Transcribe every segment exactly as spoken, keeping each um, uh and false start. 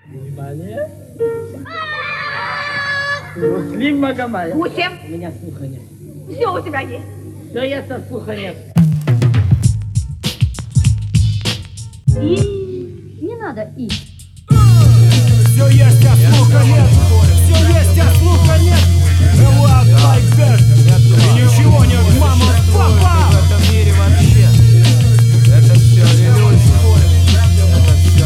Внимание. Муслим Магомаев. Гусем. У меня слуха нет. Все у тебя есть. Да я-то слуха нет. И не надо и. Все есть, а слуха нет. Все есть, а слуха нет. Love like that. И ничего нет, мама, папа. В этом мире вообще. Это все иллюзия. Это все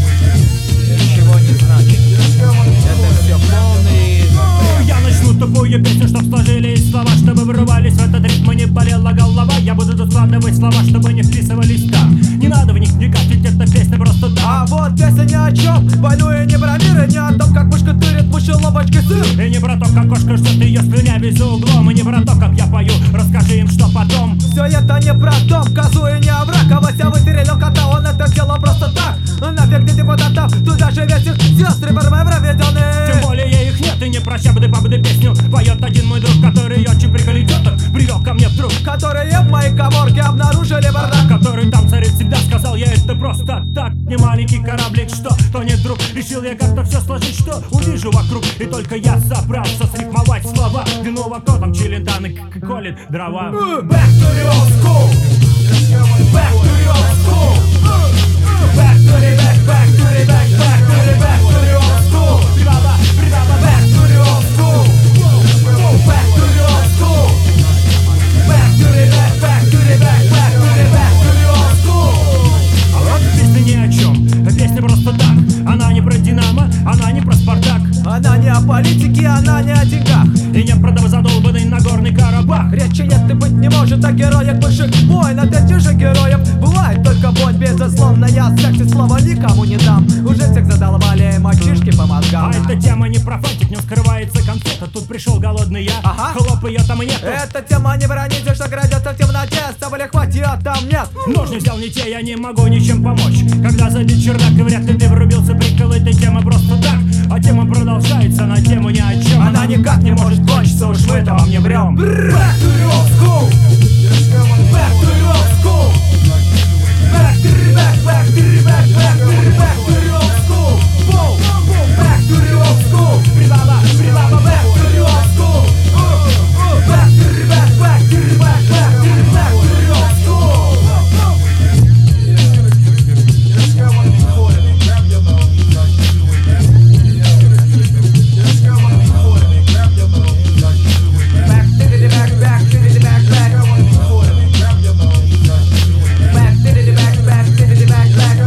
ничего не значит. Это все полный изм. Я начну тупую песню, чтоб сложились слова, чтобы врывались в этот ритм и не болела голова. Я буду тут складывать слова, чтобы не вписывались там. Не надо в них вникать, ведь эта песня просто так. А вот песня ни о чем, болю и не про мир, и не о том, как мышка тырит мышеловочкой сыр. И не про то, как кошка ждет ее слюнявей за углом. И не про то, как я пою, расскажи им, что потом. Все это не про дом, козу и не овраг. А Вася выстрелил кота, он это сделал просто так. Нафиг ты депутатов, туда же весь их сестры формы проведенные. Тем более их нет, и не про щабды-бабды песню поет один мой друг, который очень приколит теток привел ко мне вдруг. Которые в моей коморке обнаружили бардак. Который там царит всегда, сказал я это просто так. Не маленький кораблик, что тонет вдруг. Решил я как-то все сложить, что увижу вокруг. И только я собрался срифмовать слова. Виноват кто там Челентан и колет дрова. Back to the old school. Back to the old school. Back to the back, back to the back, back to the back to the old school. Прибаба, прибаба, Back to the old school. Back to the old school. Back to the back, back to the back, back to the back to the old school. А вот песня ни о чем, песня просто так. Она не про Динамо, она не про Спартак. Она не о политике, она не о деньгах. И не про задолбанный Нагорный Карабах. Речи нет и быть не может о героях бывших войн. От этих же героев бывает только боль. Безусловно, я секси слова никому не дам. Уже всех задолбали мальчишки по мозгам. А эта тема не про фантик, в нем скрывается конфета. Тут пришел голодный я, Ага. хлоп, ее там нет. Эта тема не броните, что крадется в темноте. Соболи хватит, а там нет. Ножны взял не те, я не могу ничем помочь. Когда забит чердак, и вряд ли ты врубился, прикол этой темы просто так. А тема продолжается на тему ни о чем. Она никак не может кончиться, уж мы-то вам не врем. Back to the old school. Back to the old school. Back to the back, back to the back, back to the back to the old school. Boom, boom, back to the old school. Прибаба, прибаба, Back to the old school. Back to the back, back to the back, back to the back to the old school. Back to the back, back to the back, back. Back to the back, back to the back, back.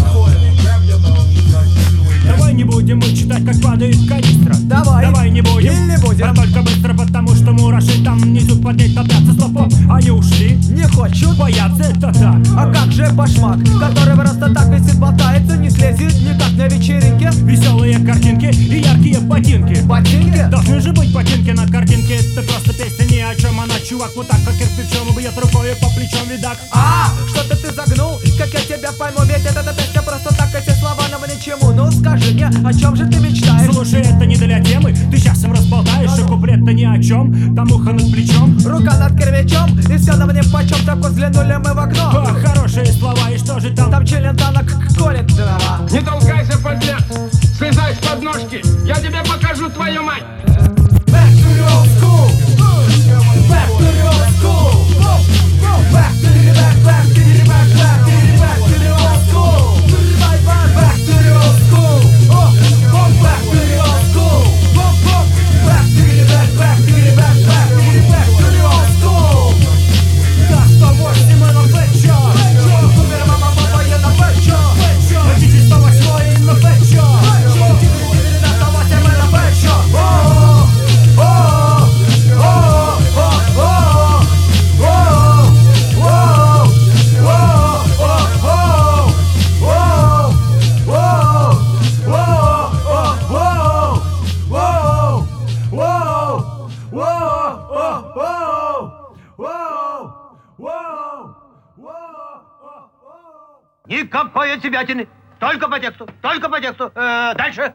Давай не будем мы читать, как падает канистра. Давай. Давай не будем. Или будем. А только быстро, потому что мураши там внизу поднять топтятся стопом. Они ушли, Не хочут. боятся, это так. А как же башмак, который просто так висит, болтается, не слезет никак на вечеринке? Веселые картинки и яркие ботинки. Ботинки? Должны же быть ботинки на картинке. Это просто песня ни о чем. Она чувак вот так, как кирпичом, бьет рукой по плечам, видак. А, что-то ты загнул, как я тебя пойму, ведь эта песня просто так, эти слова нам ни чему. Ну скажи мне, о чем же ты мечтаешь? Слушай, это не для темы. Ты сейчас им разболтаешь, и куплет-то ни о чем. Там ухо над плечом. Рука над кирпичом, и все на мне почем, так взглянули мы в окно. О, хорошие слова, и что же там? Там Челентано колет дрова. Не толкайся, подлец! Слезай с подножки! Я тебе покажу твою мать! Back to the old school. Back to the old school. Back to the back, back to the back, back to the back to the old school. Back to the old school. Back to the old school. Back to the back, back to the back, back to the back to the old school. Да, сто восемь мы на плечо. Умер мама, папа, я на плечо. Хотите сто восемь на плечо. девяносто восемь мы на плечо. Никакой отсебятины. Только по тексту, только по тексту. Э, дальше.